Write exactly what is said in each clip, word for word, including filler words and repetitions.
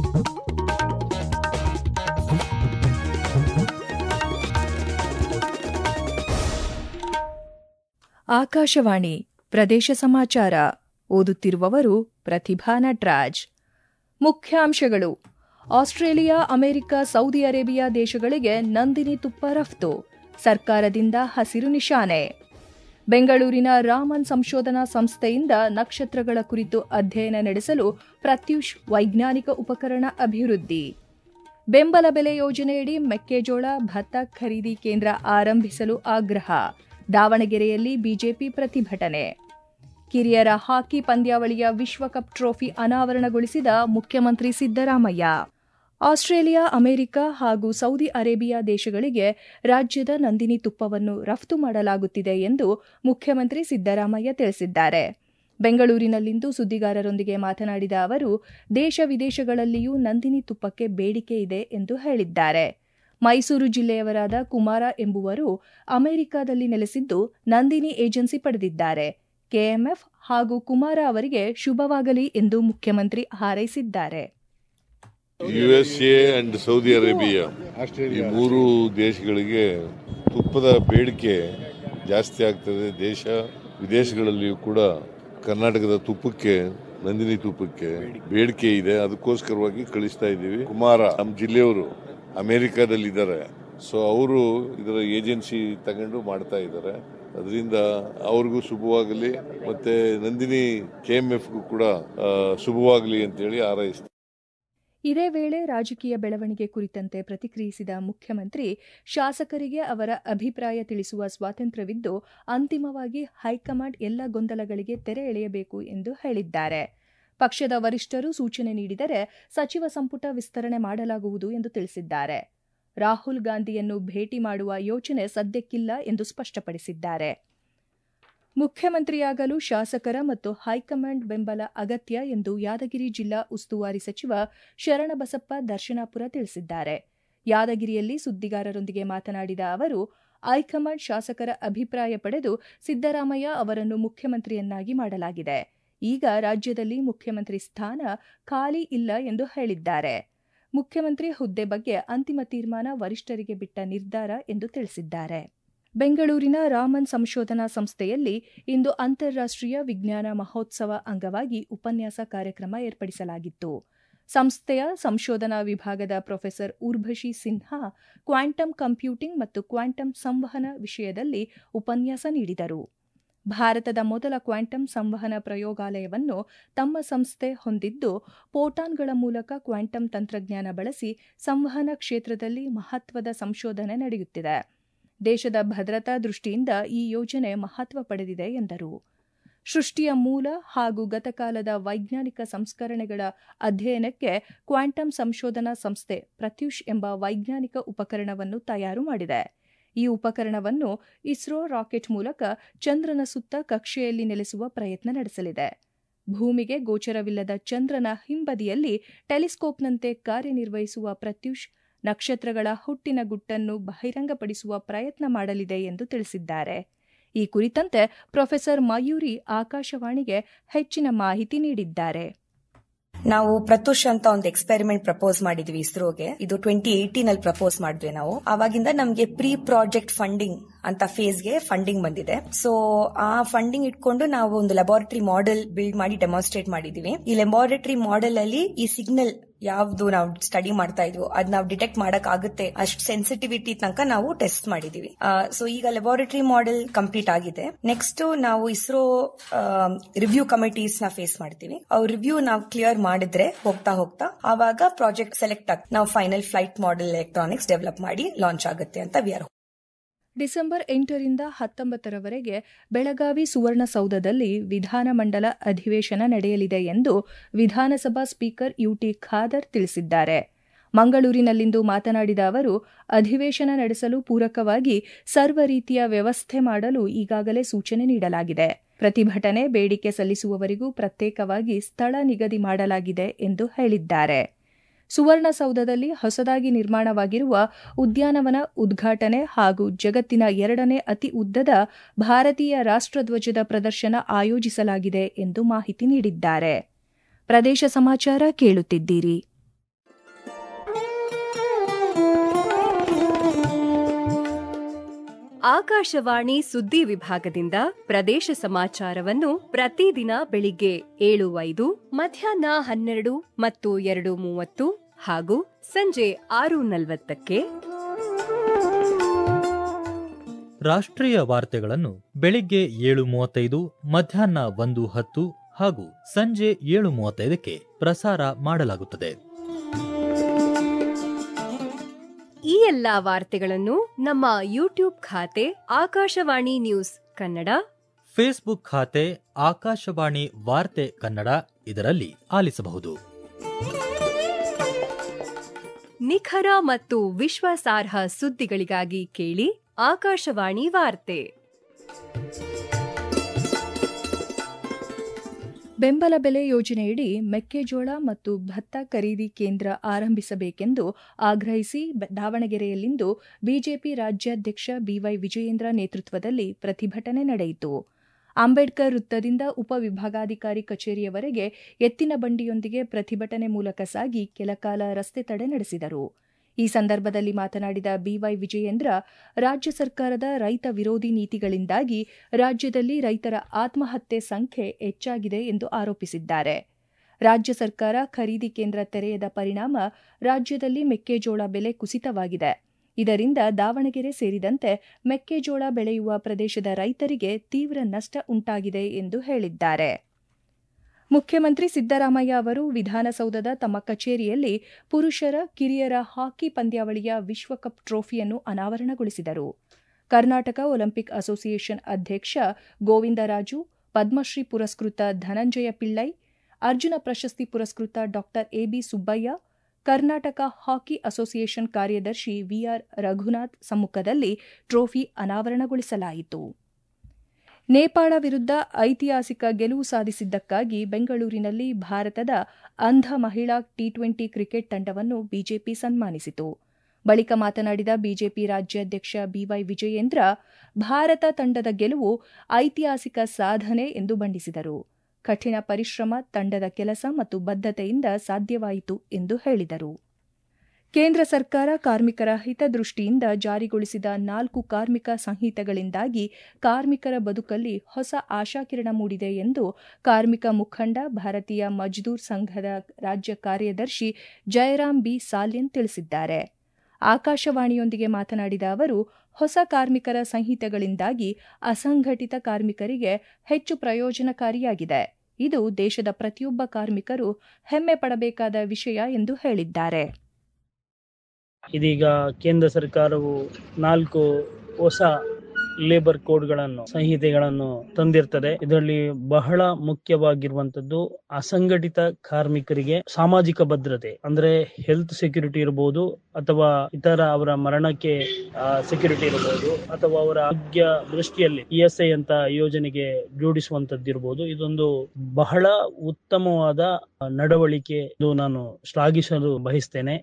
ಆಕಾಶವಾಣಿ ಪ್ರದೇಶ ಸಮಾಚಾರ ಓದುತ್ತಿರುವವರು ಪ್ರತಿಭಾ ನಟರಾಜ್. ಮುಖ್ಯಾಂಶಗಳು: ಆಸ್ಟ್ರೇಲಿಯಾ, ಅಮೆರಿಕ, ಸೌದಿ ಅರೇಬಿಯಾ ದೇಶಗಳಿಗೆ ನಂದಿನಿ ತುಪ್ಪ ರಫ್ತು, ಸರ್ಕಾರದಿಂದ ಹಸಿರು ನಿಶಾನೆ. ಬೆಂಗಳೂರಿನ ರಾಮನ್ ಸಂಶೋಧನಾ ಸಂಸ್ಥೆಯಿಂದ ನಕ್ಷತ್ರಗಳ ಕುರಿತು ಅಧ್ಯಯನ ನಡೆಸಲು ಪ್ರತ್ಯೂಷ್ ವೈಜ್ಞಾನಿಕ ಉಪಕರಣ ಅಭಿವೃದ್ಧಿ. ಬೆಂಬಲ ಬೆಲೆ ಯೋಜನೆಯಡಿ ಮೆಕ್ಕೆಜೋಳ, ಭತ್ತ ಖರೀದಿ ಕೇಂದ್ರ ಆರಂಭಿಸಲು ಆಗ್ರಹ, ದಾವಣಗೆರೆಯಲ್ಲಿ ಬಿಜೆಪಿ ಪ್ರತಿಭಟನೆ. ಕಿರಿಯರ ಹಾಕಿ ಪಂದ್ಯಾವಳಿಯ ವಿಶ್ವಕಪ್ ಟ್ರೋಫಿ ಅನಾವರಣಗೊಳಿಸಿದ ಮುಖ್ಯಮಂತ್ರಿ ಸಿದ್ದರಾಮಯ್ಯ. ಆಸ್ಟ್ರೇಲಿಯಾ, ಅಮೆರಿಕ ಹಾಗೂ ಸೌದಿ ಅರೇಬಿಯಾ ದೇಶಗಳಿಗೆ ರಾಜ್ಯದ ನಂದಿನಿ ತುಪ್ಪವನ್ನು ರಫ್ತು ಮಾಡಲಾಗುತ್ತಿದೆ ಎಂದು ಮುಖ್ಯಮಂತ್ರಿ ಸಿದ್ದರಾಮಯ್ಯ ತಿಳಿಸಿದ್ದಾರೆ. ಬೆಂಗಳೂರಿನಲ್ಲಿಂದು ಸುದ್ದಿಗಾರರೊಂದಿಗೆ ಮಾತನಾಡಿದ ಅವರು, ದೇಶ ವಿದೇಶಗಳಲ್ಲಿಯೂ ನಂದಿನಿ ತುಪ್ಪಕ್ಕೆ ಬೇಡಿಕೆ ಇದೆ ಎಂದು ಹೇಳಿದ್ದಾರೆ. ಮೈಸೂರು ಜಿಲ್ಲೆಯವರಾದ ಕುಮಾರ ಎಂಬುವರು ಅಮೆರಿಕದಲ್ಲಿ ನೆಲೆಸಿದ್ದು ನಂದಿನಿ ಏಜೆನ್ಸಿ ಪಡೆದಿದ್ದಾರೆ. ಕೆಎಂಎಫ್ ಹಾಗೂ ಕುಮಾರ ಅವರಿಗೆ ಶುಭವಾಗಲಿ ಎಂದು ಮುಖ್ಯಮಂತ್ರಿ ಹಾರೈಸಿದ್ದಾರೆ. ಯುಎಸ್ಎ ಅಂಡ್ ಸೌದಿ ಅರೇಬಿಯಾ ಈ ಮೂರು ದೇಶಗಳಿಗೆ ತುಪ್ಪದ ಬೇಡಿಕೆ ಜಾಸ್ತಿ ಆಗ್ತದೆ. ದೇಶ ವಿದೇಶಗಳಲ್ಲಿಯೂ ಕೂಡ ಕರ್ನಾಟಕದ ತುಪ್ಪಕ್ಕೆ, ನಂದಿನಿ ತುಪ್ಪಕ್ಕೆ ಬೇಡಿಕೆ ಇದೆ. ಅದಕ್ಕೋಸ್ಕರವಾಗಿ ಕಳಿಸ್ತಾ ಇದ್ದೀವಿ. ಕುಮಾರ ನಮ್ಮ ಜಿಲ್ಲೆಯವರು ಅಮೆರಿಕಾದಲ್ಲಿದ್ದಾರೆ. ಸೊ ಅವರು ಇದರ ಏಜೆನ್ಸಿ ತಗೊಂಡು ಮಾಡ್ತಾ ಇದ್ದಾರೆ. ಅದರಿಂದ ಅವ್ರಿಗೂ ಶುಭವಾಗಲಿ, ಮತ್ತೆ ನಂದಿನಿ ಕೆಎಂಎಫ್ಗೂ ಕೂಡ ಶುಭವಾಗಲಿ ಅಂತೇಳಿ ಹಾರೈಸ್ತಾರೆ. ಇದೇ ವೇಳೆ ರಾಜಕೀಯ ಬೆಳವಣಿಗೆ ಕುರಿತಂತೆ ಪ್ರತಿಕ್ರಿಯಿಸಿದ ಮುಖ್ಯಮಂತ್ರಿ, ಶಾಸಕರಿಗೆ ಅವರ ಅಭಿಪ್ರಾಯ ತಿಳಿಸುವ ಸ್ವಾತಂತ್ರ್ಯವಿದ್ದು, ಅಂತಿಮವಾಗಿ ಹೈಕಮಾಂಡ್ ಎಲ್ಲ ಗೊಂದಲಗಳಿಗೆ ತೆರೆ ಎಳೆಯಬೇಕು ಎಂದು ಹೇಳಿದ್ದಾರೆ. ಪಕ್ಷದ ವರಿಷ್ಠರು ಸೂಚನೆ ನೀಡಿದರೆ ಸಚಿವ ಸಂಪುಟ ವಿಸ್ತರಣೆ ಮಾಡಲಾಗುವುದು ಎಂದು ತಿಳಿಸಿದ್ದಾರೆ. ರಾಹುಲ್ ಗಾಂಧಿಯನ್ನು ಭೇಟಿ ಮಾಡುವ ಯೋಚನೆ ಸದ್ಯಕ್ಕಿಲ್ಲ ಎಂದು ಸ್ಪಷ್ಟಪಡಿಸಿದ್ದಾರೆ. ಮುಖ್ಯಮಂತ್ರಿಯಾಗಲು ಶಾಸಕರ ಮತ್ತು ಹೈಕಮಾಂಡ್ ಬೆಂಬಲ ಅಗತ್ಯ ಎಂದು ಯಾದಗಿರಿ ಜಿಲ್ಲಾ ಉಸ್ತುವಾರಿ ಸಚಿವ ಶರಣಬಸಪ್ಪ ದರ್ಶನಾಪುರ ತಿಳಿಸಿದ್ದಾರೆ. ಯಾದಗಿರಿಯಲ್ಲಿ ಸುದ್ದಿಗಾರರೊಂದಿಗೆ ಮಾತನಾಡಿದ ಅವರು, ಹೈಕಮಾಂಡ್ ಶಾಸಕರ ಅಭಿಪ್ರಾಯ ಪಡೆದು ಸಿದ್ದರಾಮಯ್ಯ ಅವರನ್ನು ಮುಖ್ಯಮಂತ್ರಿಯನ್ನಾಗಿ ಮಾಡಲಾಗಿದೆ. ಈಗ ರಾಜ್ಯದಲ್ಲಿ ಮುಖ್ಯಮಂತ್ರಿ ಸ್ಥಾನ ಖಾಲಿ ಇಲ್ಲ ಎಂದು ಹೇಳಿದ್ದಾರೆ. ಮುಖ್ಯಮಂತ್ರಿ ಹುದ್ದೆ ಬಗ್ಗೆ ಅಂತಿಮ ತೀರ್ಮಾನ ವರಿಷ್ಠರಿಗೆ ಬಿಟ್ಟ ನಿರ್ಧಾರ ಎಂದು ತಿಳಿಸಿದ್ದಾರೆ. ಬೆಂಗಳೂರಿನ ರಾಮನ್ ಸಂಶೋಧನಾ ಸಂಸ್ಥೆಯಲ್ಲಿ ಇಂದು ಅಂತಾರಾಷ್ಟ್ರೀಯ ವಿಜ್ಞಾನ ಮಹೋತ್ಸವ ಅಂಗವಾಗಿ ಉಪನ್ಯಾಸ ಕಾರ್ಯಕ್ರಮ ಏರ್ಪಡಿಸಲಾಗಿತ್ತು. ಸಂಸ್ಥೆಯ ಸಂಶೋಧನಾ ವಿಭಾಗದ professor Urvashi Sinha quantum computing ಮತ್ತು ಕ್ವಾಂಟಮ್ ಸಂವಹನ ವಿಷಯದಲ್ಲಿ ಉಪನ್ಯಾಸ ನೀಡಿದರು. ಭಾರತದ ಮೊದಲ ಕ್ವಾಂಟಮ್ ಸಂವಹನ ಪ್ರಯೋಗಾಲಯವನ್ನು ತಮ್ಮ ಸಂಸ್ಥೆ ಹೊಂದಿದ್ದು, ಫೋಟಾನ್ಗಳ ಮೂಲಕ ಕ್ವಾಂಟಮ್ ತಂತ್ರಜ್ಞಾನ ಬಳಸಿ ಸಂವಹನ ಕ್ಷೇತ್ರದಲ್ಲಿ ಮಹತ್ವದ ಸಂಶೋಧನೆ ನಡೆಯುತ್ತಿದೆ. ದೇಶದ ಭದ್ರತಾ ದೃಷ್ಟಿಯಿಂದ ಈ ಯೋಜನೆ ಮಹತ್ವ ಪಡೆದಿದೆ ಎಂದರು. ಸೃಷ್ಟಿಯ ಮೂಲ ಹಾಗೂ ಗತಕಾಲದ ವೈಜ್ಞಾನಿಕ ಸಂಸ್ಕರಣೆಗಳ ಅಧ್ಯಯನಕ್ಕೆ ಕ್ವಾಂಟಮ್ ಸಂಶೋಧನಾ ಸಂಸ್ಥೆ ಪ್ರತ್ಯೂಷ್ ಎಂಬ ವೈಜ್ಞಾನಿಕ ಉಪಕರಣವನ್ನು ತಯಾರು ಮಾಡಿದೆ. ಈ ಉಪಕರಣವನ್ನು ಇಸ್ರೋ ರಾಕೆಟ್ ಮೂಲಕ ಚಂದ್ರನ ಸುತ್ತ ಕಕ್ಷೆಯಲ್ಲಿ ನೆಲೆಸುವ ಪ್ರಯತ್ನ ನಡೆಸಲಿದೆ. ಭೂಮಿಗೆ ಗೋಚರವಿಲ್ಲದ ಚಂದ್ರನ ಹಿಂಬದಿಯಲ್ಲಿ ಟೆಲಿಸ್ಕೋಪ್ನಂತೆ ಕಾರ್ಯನಿರ್ವಹಿಸುವ ಪ್ರತ್ಯೂಷ್ ನಕ್ಷತ್ರಗಳ ಹುಟ್ಟಿನ ಗುಟ್ಟನ್ನು ಬಹಿರಂಗಪಡಿಸುವ ಪ್ರಯತ್ನ ಮಾಡಲಿದೆ ಎಂದು ತಿಳಿಸಿದ್ದಾರೆ. ಈ ಕುರಿತಂತೆ ಪ್ರೊಫೆಸರ್ ಮಯೂರಿ ಆಕಾಶವಾಣಿಗೆ ಹೆಚ್ಚಿನ ಮಾಹಿತಿ ನೀಡಿದ್ದಾರೆ. ನಾವು ಪ್ರತ್ಯೂಷ್ ಅಂತ ಒಂದು ಎಕ್ಸ್ಪೆರಿಮೆಂಟ್ ಪ್ರಪೋಸ್ ಮಾಡಿದ್ವಿ ಇಸ್ರೋಗೆ. ಇದು ಟ್ವೆಂಟಿ ಏಟೀನ್ ಅಲ್ಲಿ ಪ್ರಪೋಸ್ ಮಾಡಿದ್ವಿ ನಾವು. ಅವಾಗಿಂದ ನಮ್ಗೆ ಪ್ರೀ ಪ್ರಾಜೆಕ್ಟ್ ಫಂಡಿಂಗ್ ಅಂತ ಫೇಸ್ಗೆ ಫಂಡಿಂಗ್ ಬಂದಿದೆ. ಸೊ ಆ ಫಂಡಿಂಗ್ ಇಟ್ಕೊಂಡು ನಾವು ಒಂದು ಲ್ಯಾಬೋರೇಟರಿ ಮಾಡೆಲ್ ಬಿಲ್ಡ್ ಮಾಡಿ ಡೆಮಾನ್ಸ್ಟ್ರೇಟ್ ಮಾಡಿದೀವಿ. ಈ ಲ್ಯಾಬೋರೇಟರಿ ಮಾಡೆಲ್ ಅಲ್ಲಿ ಈ ಸಿಗ್ನಲ್ ಯಾವ್ದು ನಾವು ಸ್ಟಡಿ ಮಾಡ್ತಾ ಇದ್ವು ಅದ್ ನಾವು ಡಿಟೆಕ್ಟ್ ಮಾಡಕ್ ಆಗುತ್ತೆ ಅಷ್ಟು ಸೆನ್ಸಿಟಿವಿಟಿ ತನಕ ನಾವು ಟೆಸ್ಟ್ ಮಾಡಿದೀವಿ. ಸೊ ಈಗ ಲ್ಯಾಬೋರೇಟರಿ ಮಾಡೆಲ್ ಕಂಪ್ಲೀಟ್ ಆಗಿದೆ. ನೆಕ್ಸ್ಟ್ ನಾವು ಇಸ್ರೋ ರಿವ್ಯೂ ಕಮಿಟೀಸ್ ನ ಫೇಸ್ ಮಾಡ್ತೀವಿ. ಅವ್ರ ರಿವ್ಯೂ ನಾವು ಕ್ಲಿಯರ್ ಮಾಡಿದ್ರೆ ಹೋಗ್ತಾ ಹೋಗ್ತಾ ಆವಾಗ ಪ್ರಾಜೆಕ್ಟ್ ಸೆಲೆಕ್ಟ್ ಆಗಿ ನಾವು final flight model electronics develop ಮಾಡಿ ಲಾಂಚ್ ಆಗುತ್ತೆ ಅಂತ ವಿ ಆರ್. ಡಿಸೆಂಬರ್ ಎಂಟರಿಂದ ಹತ್ತೊಂಬತ್ತರವರೆಗೆ ಬೆಳಗಾವಿ ಸುವರ್ಣಸೌಧದಲ್ಲಿ ವಿಧಾನಮಂಡಲ ಅಧಿವೇಶನ ನಡೆಯಲಿದೆ ಎಂದು ವಿಧಾನಸಭಾ ಸ್ಪೀಕರ್ ಯುಟಿ ಖಾದರ್ ತಿಳಿಸಿದ್ದಾರೆ. ಮಂಗಳೂರಿನಲ್ಲಿಂದು ಮಾತನಾಡಿದ ಅವರು, ಅಧಿವೇಶನ ನಡೆಸಲು ಪೂರಕವಾಗಿ ಸರ್ವ ರೀತಿಯ ವ್ಯವಸ್ಥೆ ಮಾಡಲು ಈಗಾಗಲೇ ಸೂಚನೆ ನೀಡಲಾಗಿದೆ. ಪ್ರತಿಭಟನೆ, ಬೇಡಿಕೆ ಸಲ್ಲಿಸುವವರಿಗೂ ಪ್ರತ್ಯೇಕವಾಗಿ ಸ್ಥಳ ನಿಗದಿ ಮಾಡಲಾಗಿದೆ ಎಂದು ಹೇಳಿದ್ದಾರೆ. ಸುವರ್ಣಸೌಧದಲ್ಲಿ ಹೊಸದಾಗಿ ನಿರ್ಮಾಣವಾಗಿರುವ ಉದ್ಯಾನವನ ಉದ್ಘಾಟನೆ ಹಾಗೂ ಜಗತ್ತಿನ ಎರಡನೇ ಅತಿ ಉದ್ದದ ಭಾರತೀಯ ರಾಷ್ಟ್ರಧ್ವಜದ ಪ್ರದರ್ಶನ ಆಯೋಜಿಸಲಾಗಿದೆ ಎಂದು ಮಾಹಿತಿ ನೀಡಿದ್ದಾರೆ. ಪ್ರದೇಶ ಸಮಾಚಾರ ಕೇಳುತ್ತಿದ್ದೀರಿ. ಆಕಾಶವಾಣಿ ಸುದ್ದಿ ವಿಭಾಗದಿಂದ ಪ್ರದೇಶ ಸಮಾಚಾರವನ್ನು ಪ್ರತಿದಿನ ಬೆಳಿಗ್ಗೆ ಏಳು ಐದು, ಮಧ್ಯಾಹ್ನ ಹನ್ನೆರಡು ಮತ್ತು ಎರಡು ಮೂವತ್ತು ಹಾಗೂ ಸಂಜೆ ಆರು ನಲವತ್ತಕ್ಕೆ. ರಾಷ್ಟ್ರೀಯ ವಾರ್ತೆಗಳನ್ನು ಬೆಳಿಗ್ಗೆ ಏಳು ಮೂವತ್ತೈದು, ಮಧ್ಯಾಹ್ನ ಒಂದು ಹತ್ತು ಹಾಗೂ ಸಂಜೆ ಏಳು ಮೂವತ್ತೈದಕ್ಕೆ ಪ್ರಸಾರ ಮಾಡಲಾಗುತ್ತದೆ. ಈ ಎಲ್ಲಾ ವಾರ್ತೆಗಳನ್ನು ನಮ್ಮ ಯೂಟ್ಯೂಬ್ ಖಾತೆ ಆಕಾಶವಾಣಿ ನ್ಯೂಸ್ ಕನ್ನಡ, ಫೇಸ್ಬುಕ್ ಖಾತೆ ಆಕಾಶವಾಣಿ ವಾರ್ತೆ ಕನ್ನಡ ಇದರಲ್ಲಿ ಆಲಿಸಬಹುದು. ನಿಖರ ಮತ್ತು ವಿಶ್ವಾಸಾರ್ಹ ಸುದ್ದಿಗಳಿಗಾಗಿ ಕೇಳಿ ಆಕಾಶವಾಣಿ ವಾರ್ತೆ. ಬೆಂಬಲ ಬೆಲೆ ಯೋಜನೆಯಡಿ ಮೆಕ್ಕೆಜೋಳ ಮತ್ತು ಭತ್ತ ಖರೀದಿ ಕೇಂದ್ರ ಆರಂಭಿಸಬೇಕೆಂದು ಆಗ್ರಹಿಸಿ ದಾವಣಗೆರೆಯಲ್ಲಿಂದು ಬಿಜೆಪಿ ರಾಜ್ಯಾಧ್ಯಕ್ಷ ಬಿವೈ ವಿಜಯೇಂದ್ರ ನೇತೃತ್ವದಲ್ಲಿ ಪ್ರತಿಭಟನೆ ನಡೆಯಿತು. ಅಂಬೇಡ್ಕರ್ ವೃತ್ತದಿಂದ ಉಪವಿಭಾಗಾಧಿಕಾರಿ ಕಚೇರಿಯವರೆಗೆ ಎತ್ತಿನ ಬಂಡಿಯೊಂದಿಗೆ ಪ್ರತಿಭಟನೆ ಮೂಲಕ ಸಾಗಿ ಕೆಲಕಾಲ ರಸ್ತೆ ತಡೆ ನಡೆಸಿದರು. ಈ ಸಂದರ್ಭದಲ್ಲಿ ಮಾತನಾಡಿದ ಬಿವೈ ವಿಜಯೇಂದ್ರ, ರಾಜ್ಯ ಸರ್ಕಾರದ ರೈತ ವಿರೋಧಿ ನೀತಿಗಳಿಂದಾಗಿ ರಾಜ್ಯದಲ್ಲಿ ರೈತರ ಆತ್ಮಹತ್ಯೆ ಸಂಖ್ಯೆ ಹೆಚ್ಚಾಗಿದೆ ಎಂದು ಆರೋಪಿಸಿದ್ದಾರೆ. ರಾಜ್ಯ ಸರ್ಕಾರ ಖರೀದಿ ಕೇಂದ್ರ ತೆರೆಯದ ಪರಿಣಾಮ ರಾಜ್ಯದಲ್ಲಿ ಮೆಕ್ಕೆಜೋಳ ಬೆಲೆ ಕುಸಿತವಾಗಿದೆ. ಇದರಿಂದ ದಾವಣಗೆರೆ ಸೇರಿದಂತೆ ಮೆಕ್ಕೆಜೋಳ ಬೆಳೆಯುವ ಪ್ರದೇಶದ ರೈತರಿಗೆ ತೀವ್ರ ನಷ್ಟ ಉಂಟಾಗಿದೆ ಎಂದು ಹೇಳಿದ್ದಾರೆ. ಮುಖ್ಯಮಂತ್ರಿ ಸಿದ್ದರಾಮಯ್ಯ ಅವರು ವಿಧಾನಸೌಧದ ತಮ್ಮ ಕಚೇರಿಯಲ್ಲಿ ಪುರುಷರ ಕಿರಿಯರ ಹಾಕಿ ಪಂದ್ಯಾವಳಿಯ ವಿಶ್ವಕಪ್ ಟ್ರೋಫಿಯನ್ನು ಅನಾವರಣಗೊಳಿಸಿದರು. ಕರ್ನಾಟಕ ಒಲಿಂಪಿಕ್ ಅಸೋಸಿಯೇಷನ್ ಅಧ್ಯಕ್ಷ ಗೋವಿಂದರಾಜು, ಪದ್ಮಶ್ರೀ ಪುರಸ್ಕೃತ ಧನಂಜಯ ಪಿಳ್ಳೈ, ಅರ್ಜುನ ಪ್ರಶಸ್ತಿ ಪುರಸ್ಕೃತ ಡಾ AB Subbaiah, Karnataka hockey association ಕಾರ್ಯದರ್ಶಿ ವಿಆರ್ ರಘುನಾಥ್ ಸಮ್ಮುಖದಲ್ಲಿ ಟ್ರೋಫಿ ಅನಾವರಣಗೊಳಿಸಲಾಯಿತು. ನೇಪಾಳ ವಿರುದ್ಧ ಐತಿಹಾಸಿಕ ಗೆಲುವು ಸಾಧಿಸಿದ್ದಕ್ಕಾಗಿ ಬೆಂಗಳೂರಿನಲ್ಲಿ ಭಾರತದ ಅಂಧ ಮಹಿಳಾ ಟಿ ಟ್ವೆಂಟಿ ಕ್ರಿಕೆಟ್ ತಂಡವನ್ನು ಬಿಜೆಪಿ ಸನ್ಮಾನಿಸಿತು. ಬಳಿಕ ಮಾತನಾಡಿದ ಬಿಜೆಪಿ ರಾಜ್ಯಾಧ್ಯಕ್ಷ ಬಿವೈ ವಿಜಯೇಂದ್ರ, ಭಾರತ ತಂಡದ ಗೆಲುವು ಐತಿಹಾಸಿಕ ಸಾಧನೆ ಎಂದು ಬಣ್ಣಿಸಿದರು. ಕಠಿಣ ಪರಿಶ್ರಮ, ತಂಡದ ಕೆಲಸ ಮತ್ತು ಬದ್ಧತೆಯಿಂದ ಸಾಧ್ಯವಾಯಿತು ಎಂದು ಹೇಳಿದರು. ಕೇಂದ್ರ ಸರ್ಕಾರ ಕಾರ್ಮಿಕರ ಹಿತದೃಷ್ಟಿಯಿಂದ ಜಾರಿಗೊಳಿಸಿದ ನಾಲ್ಕು ಕಾರ್ಮಿಕ ಸಂಹಿತೆಗಳಿಂದಾಗಿ ಕಾರ್ಮಿಕರ ಬದುಕಲ್ಲಿ ಹೊಸ ಆಶಾಕಿರಣ ಮೂಡಿದೆ ಎಂದು ಕಾರ್ಮಿಕ ಮುಖಂಡ, ಭಾರತೀಯ ಮಜ್ದೂರ್ ಸಂಘದ ರಾಜ್ಯ ಕಾರ್ಯದರ್ಶಿ ಜಯರಾಮ್ ಬಿ ಸಾಲ್ಯನ್ ತಿಳಿಸಿದ್ದಾರೆ. ಆಕಾಶವಾಣಿಯೊಂದಿಗೆ ಮಾತನಾಡಿದ ಅವರು, ಹೊಸ ಕಾರ್ಮಿಕರ ಸಂಹಿತೆಗಳಿಂದಾಗಿ ಅಸಂಘಟಿತ ಕಾರ್ಮಿಕರಿಗೆ ಹೆಚ್ಚು ಪ್ರಯೋಜನಕಾರಿಯಾಗಿದೆ. ಇದು ದೇಶದ ಪ್ರತಿಯೊಬ್ಬ ಕಾರ್ಮಿಕರು ಹೆಮ್ಮೆ ಪಡಬೇಕಾದ ವಿಷಯ ಎಂದು ಹೇಳಿದ್ದಾರೆ. ಇದೀಗ ಕೇಂದ್ರ ಸರ್ಕಾರವು ನಾಲ್ಕು ಹೊಸ ಲೇಬರ್ ಕೋಡ್ಗಳನ್ನು ಸಂಹಿತೆಗಳನ್ನು ತಂದಿರ್ತದೆ. ಇದರಲ್ಲಿ ಬಹಳ ಮುಖ್ಯವಾಗಿರುವಂತದ್ದು ಅಸಂಘಟಿತ ಕಾರ್ಮಿಕರಿಗೆ ಸಾಮಾಜಿಕ ಭದ್ರತೆ ಅಂದ್ರೆ ಹೆಲ್ತ್ ಸೆಕ್ಯೂರಿಟಿ ಇರಬಹುದು, ಅಥವಾ ಇತರ ಅವರ ಮರಣಕ್ಕೆ ಸೆಕ್ಯೂರಿಟಿ ಇರಬಹುದು, ಅಥವಾ ಅವರ ಆರೋಗ್ಯ ದೃಷ್ಟಿಯಲ್ಲಿ ಇ ಎಸ್ ಐ ಅಂತ ಯೋಜನೆಗೆ ಜೋಡಿಸುವಂತದ್ದಿರಬಹುದು. ಇದೊಂದು ಬಹಳ ಉತ್ತಮವಾದ ನಡವಳಿಕೆ. ಇದು ನಾನು ಶ್ಲಾಘಿಸಲು ಬಯಸ್ತೇನೆ.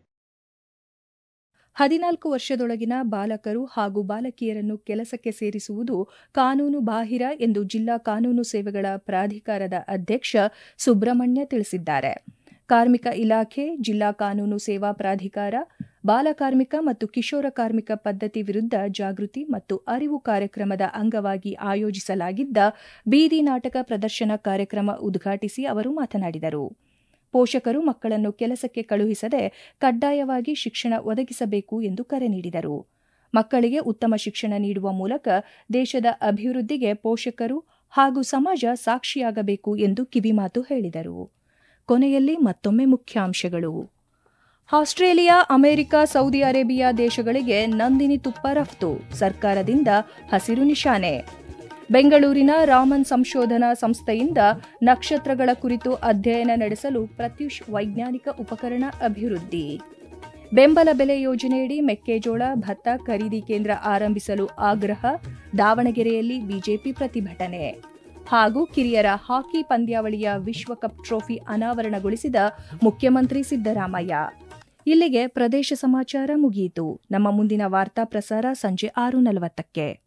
ಹದಿನಾಲ್ಕು ವರ್ಷದೊಳಗಿನ ಬಾಲಕರು ಹಾಗೂ ಬಾಲಕಿಯರನ್ನು ಕೆಲಸಕ್ಕೆ ಸೇರಿಸುವುದು ಕಾನೂನು ಬಾಹಿರ ಎಂದು ಜಿಲ್ಲಾ ಕಾನೂನು ಸೇವೆಗಳ ಪ್ರಾಧಿಕಾರದ ಅಧ್ಯಕ್ಷ ಸುಬ್ರಹ್ಮಣ್ಯ ತಿಳಿಸಿದ್ದಾರೆ. ಕಾರ್ಮಿಕ ಇಲಾಖೆ, ಜಿಲ್ಲಾ ಕಾನೂನು ಸೇವಾ ಪ್ರಾಧಿಕಾರ, ಬಾಲಕಾರ್ಮಿಕ ಮತ್ತು ಕಿಶೋರ ಕಾರ್ಮಿಕ ಪದ್ಧತಿ ವಿರುದ್ಧ ಜಾಗೃತಿ ಮತ್ತು ಅರಿವು ಕಾರ್ಯಕ್ರಮದ ಅಂಗವಾಗಿ ಆಯೋಜಿಸಲಾಗಿದ್ದ ಬೀದಿ ನಾಟಕ ಪ್ರದರ್ಶನ ಕಾರ್ಯಕ್ರಮ ಉದ್ಘಾಟಿಸಿ ಅವರು ಮಾತನಾಡಿದರು. ಪೋಷಕರು ಮಕ್ಕಳನ್ನು ಕೆಲಸಕ್ಕೆ ಕಳುಹಿಸದೆ ಕಡ್ಡಾಯವಾಗಿ ಶಿಕ್ಷಣ ಒದಗಿಸಬೇಕು ಎಂದು ಕರೆ ನೀಡಿದರು. ಮಕ್ಕಳಿಗೆ ಉತ್ತಮ ಶಿಕ್ಷಣ ನೀಡುವ ಮೂಲಕ ದೇಶದ ಅಭಿವೃದ್ಧಿಗೆ ಪೋಷಕರು ಹಾಗೂ ಸಮಾಜ ಸಾಕ್ಷಿಯಾಗಬೇಕು ಎಂದು ಕಿವಿಮಾತು ಹೇಳಿದರು. ಕೊನೆಯಲ್ಲಿ ಮತ್ತೊಮ್ಮೆ ಮುಖ್ಯಾಂಶಗಳು. ಆಸ್ಟ್ರೇಲಿಯಾ, ಅಮೆರಿಕ, ಸೌದಿ ಅರೇಬಿಯಾ ದೇಶಗಳಿಗೆ ನಂದಿನಿ ತುಪ್ಪ ರಫ್ತು, ಸರ್ಕಾರದಿಂದ ಹಸಿರು ನಿಶಾನೆ. ಬೆಂಗಳೂರಿನ ರಾಮನ್ ಸಂಶೋಧನಾ ಸಂಸ್ಥೆಯಿಂದ ನಕ್ಷತ್ರಗಳ ಕುರಿತು ಅಧ್ಯಯನ ನಡೆಸಲು ಪ್ರತ್ಯೂಷ್ ವೈಜ್ಞಾನಿಕ ಉಪಕರಣ ಅಭಿವೃದ್ಧಿ. ಬೆಂಬಲ ಬೆಲೆ ಯೋಜನೆಯಡಿ ಮೆಕ್ಕೆಜೋಳ, ಭತ್ತ ಖರೀದಿ ಕೇಂದ್ರ ಆರಂಭಿಸಲು ಆಗ್ರಹ, ದಾವಣಗೆರೆಯಲ್ಲಿ ಬಿಜೆಪಿ ಪ್ರತಿಭಟನೆ. ಹಾಗೂ ಕಿರಿಯರ ಹಾಕಿ ಪಂದ್ಯಾವಳಿಯ ವಿಶ್ವಕಪ್ ಟ್ರೋಫಿ ಅನಾವರಣಗೊಳಿಸಿದ ಮುಖ್ಯಮಂತ್ರಿ ಸಿದ್ದರಾಮಯ್ಯ. ಇಲ್ಲಿಗೆ ಪ್ರದೇಶ ಸಮಾಚಾರ ಮುಗಿಯಿತು. ನಮ್ಮ ಮುಂದಿನ ವಾರ್ತಾ ಪ್ರಸಾರ ಸಂಜೆ ಆರು ನಲವತ್ತಕ್ಕೆ.